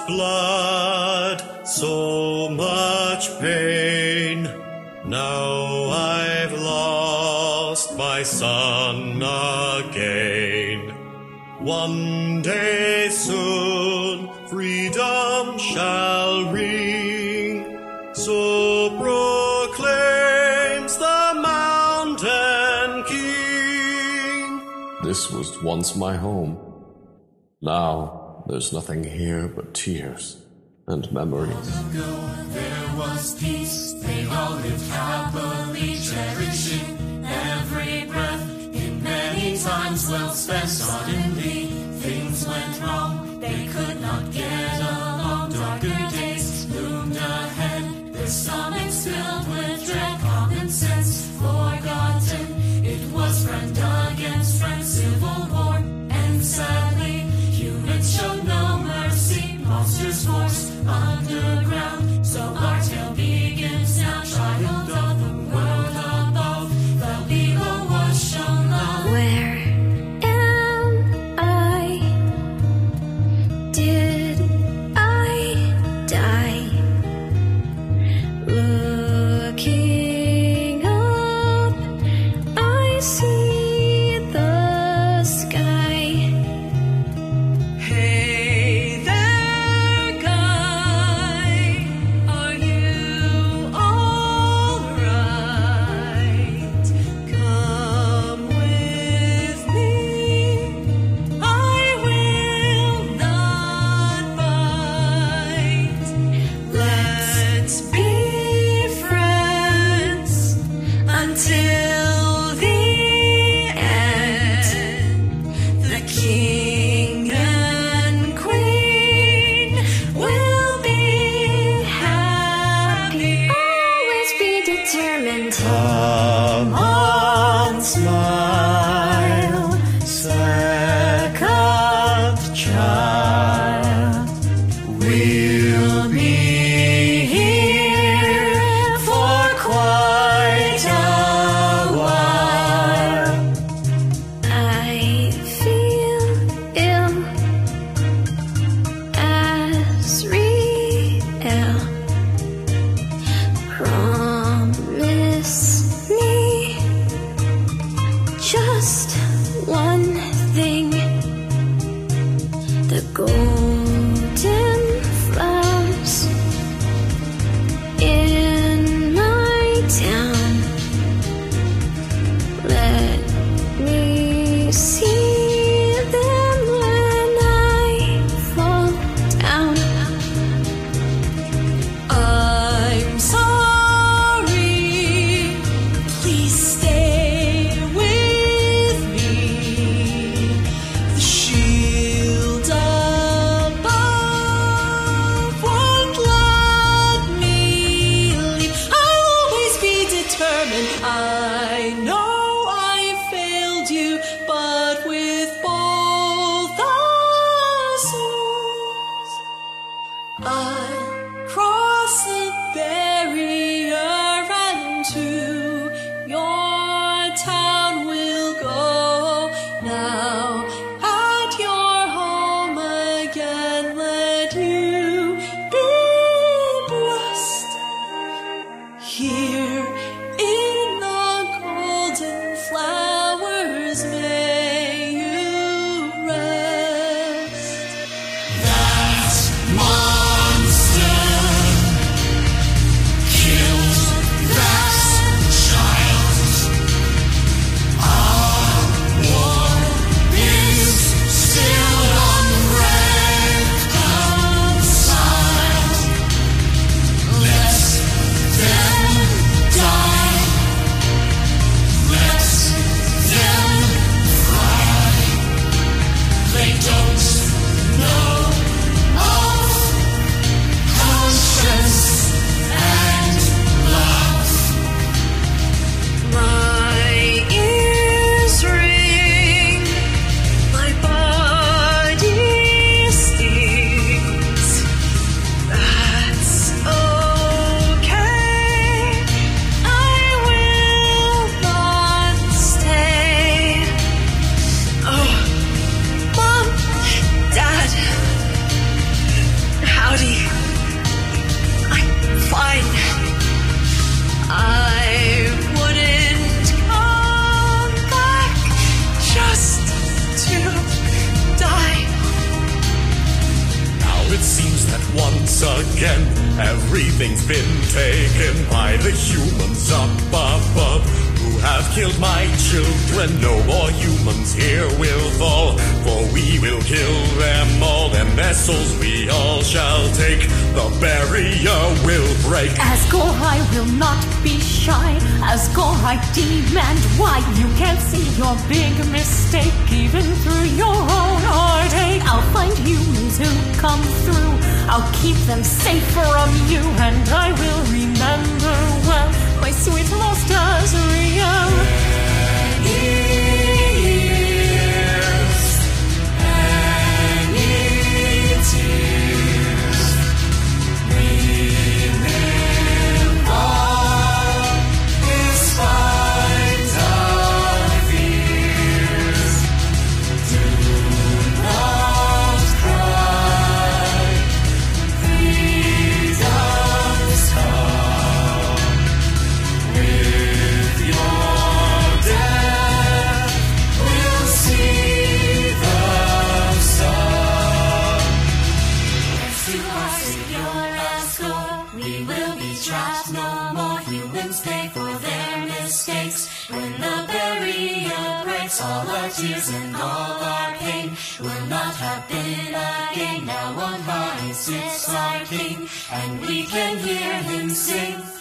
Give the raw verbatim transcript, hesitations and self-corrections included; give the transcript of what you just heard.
blood, so much pain. Now I've lost my son again. One day soon freedom shall ring, so proclaims the mountain king. This was once my home. Now there's nothing here but tears and memories. Long ago there was peace. They all lived happily, cherishing every breath. In many times well spent, suddenly things went wrong. They could not get along. Darker days loomed ahead. Their stomachs filled with dread. Common sense forgotten. It was friend against friend, civil war, and sadly humans showed no mercy. Monsters forced underground. So our tale begins now. Child of the world above, fell below was shown love. Where am I? Did I die? Looking up, I see the sky. Hey there, guy, are you alright? Come with me, I will not bite. Let's be friends until the end. The king and queen will be happy. Always be determined. Come on, smile, second child. We'll be here for quite a while. I feel ill as real. Promise me just one thing. The golden flowers in my town. Let me see them when I fall down. I'm sorry, please stay with me. The shield above won't let me leave. I'll always be determined. I know I failed you, but with both our souls I'll cross the barrier and to your town we'll go. Now at your home again, let you be blessed. Here in the golden flowers may you rest. That monster that once again everything's been taken by the humans up above, who have killed my children. No more humans here will fall, for we will kill them all, and their souls we all shall take. The barrier will break. Asgore, I will not be shy. Asgore, I demand why you can't see your big mistake, even through your own heartache. I'll find humans who come through. I'll keep them safe from you, and I will remember well my sweet lost Azrael. We will be trapped, no more humans pay for their mistakes. When the barrier breaks, all our tears and all our pain will not happen again. Now on high sits our King, and we can hear him sing.